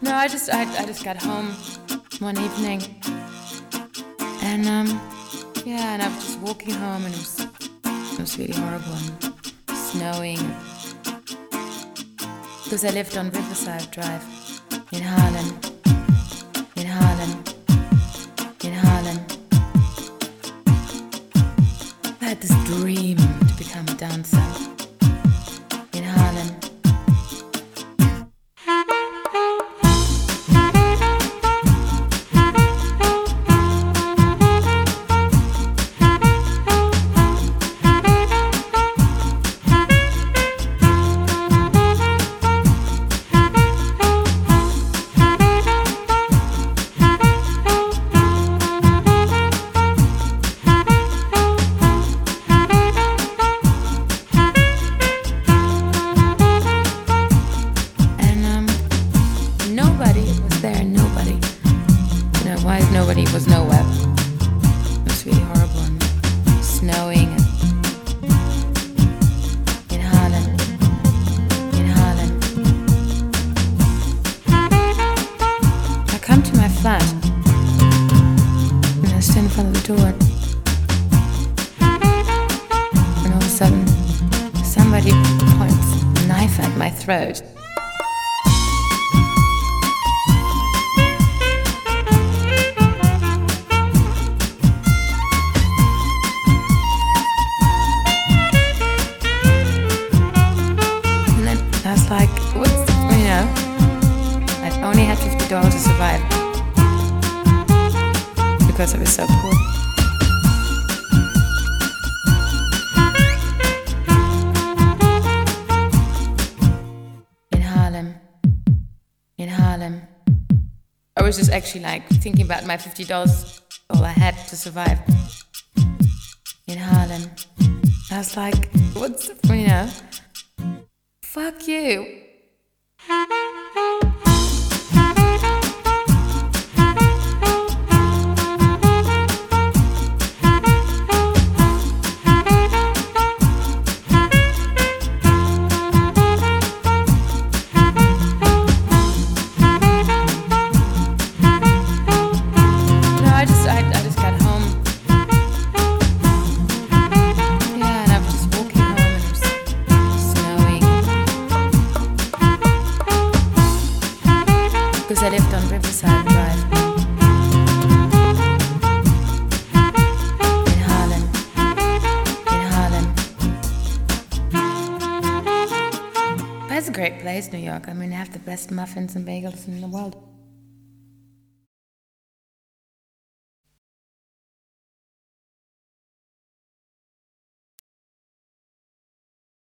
No, I just got home one evening, and and I was just walking home, and it was really horrible and snowing. Because I lived on Riverside Drive in Harlem, in Harlem, in Harlem. I had this dream to become a dancer in Harlem. Nobody was nowhere. It was really horrible and snowing in Harlem, in Harlem. I come to my flat and I stand in front of the door, and all of a sudden somebody points a knife at my throat. Like, I only had $50 to survive because I was so poor. In Harlem, in Harlem. I was just actually like thinking about my $50, all I had to survive. In Harlem. I was like, fuck you. I just got home. Yeah, and I was just walking home and it was snowing. Because I lived on Riverside Drive in Harlem, in Harlem. But it's a great place, New York. I mean, they have the best muffins and bagels in the world.